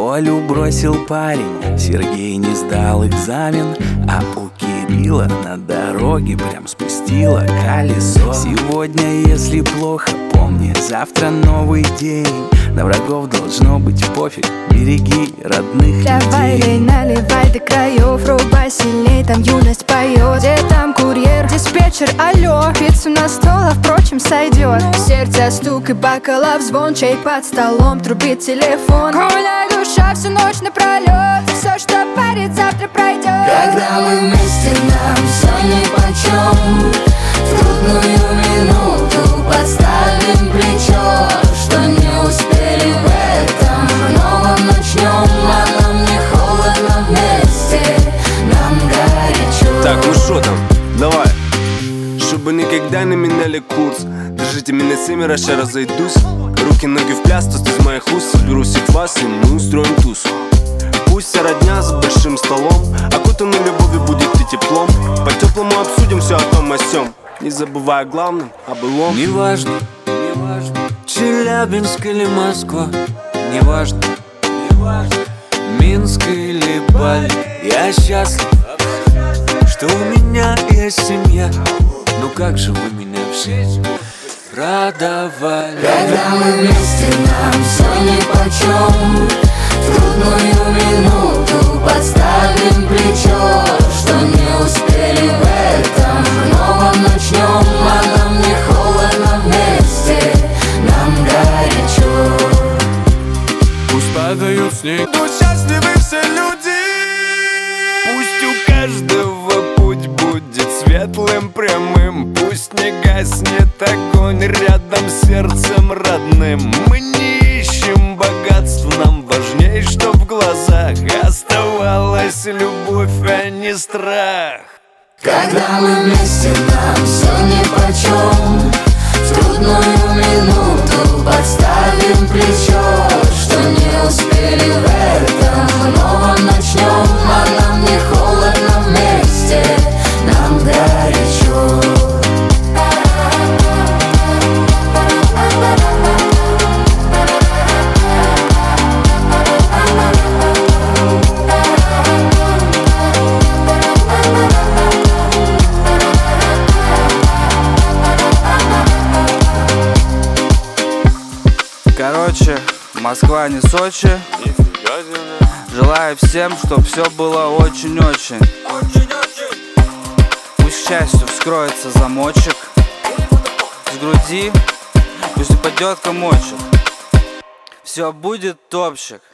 Олю бросил парень, Сергей не сдал экзамен, а у Кирилла на дороге прям спустило колесо. Сегодня, если плохо, помни, завтра новый день. На врагов должно быть пофиг, береги родных Давай, людей. лей, наливай до краев, рубай сильней, там юность поет. Где там курьер, диспетчер, алло, пиццу на стол, а впрочем сойдет. В сердце стук и бокалов звон, чай под столом, трубит телефон. Гуляй, душа, всю ночь напролет, все, что парит, завтра пройдет. Когда мы вместе, нам все нипочем. В трудную минуту подставим плечо, что не успели в этом новом начнем. А нам не холодно вместе, нам горячо. Так, ну шо там, давай. Чтобы никогда не меняли курс, держите меня семеро, ща разойдусь. Руки, ноги в пляс, тост из моих уст. Соберу всех вас и мы устроим тусу. Пусть вся родня за большим столом, окутанный любовью будет и теплом. По-теплому обсудим все о том о сём, не забывая о главном, о былом. Неважно, Челябинск или Москва, неважно, Минск или Бали. Я счастлив, что у меня есть семья. Ну как же вы меня все радовали. Когда мы вместе, нам все нипочем. В трудную минуту подставим плечо, что не успели в этом новом начнем. А нам не холодно вместе, нам горячо. Пусть падают снег, Будь счастливы все люди. Пусть у каждого путь будет светлым, прямым. Пусть не гаснет огонь рядом с сердцем родным. Мы не ищем богатств, нам важней, чтоб в глазах оставалась любовь, а не страх. Когда мы вместе, нам все нипочем. В трудную минуту подставим плечо, что не успели в этом новом начнем. А нам не холодно вместе, нам горячо. Короче, Москва не Сочи. Желаю всем, чтоб все было очень-очень. Пусть счастью вскроется замочек. С груди пусть упадет комочек. Все будет топчик.